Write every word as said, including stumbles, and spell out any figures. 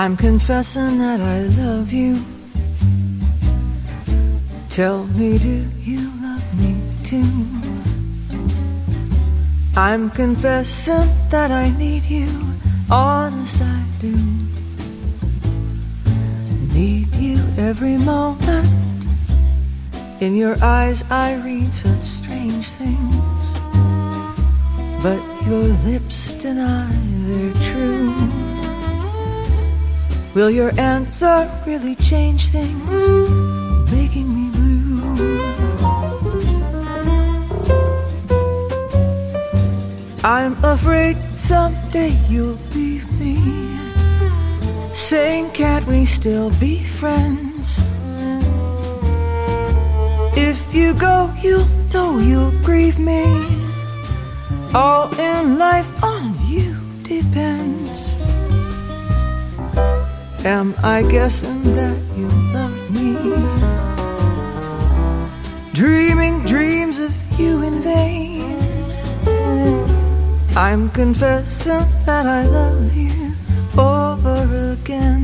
I'm confessing that I love you. Tell me, do you love me too? I'm confessing that I need you. Honest, I do. Need you every moment. In your eyes I read such strange things, but your lips deny they're true. Will your answer really change things, making me blue? I'm afraid someday you'll leave me, saying can't we still be friends? If you go, you'll know you'll grieve me. All in life on you depends. Am I guessing that you love me? Dreaming dreams of you in vain. I'm confessing that I love you over again.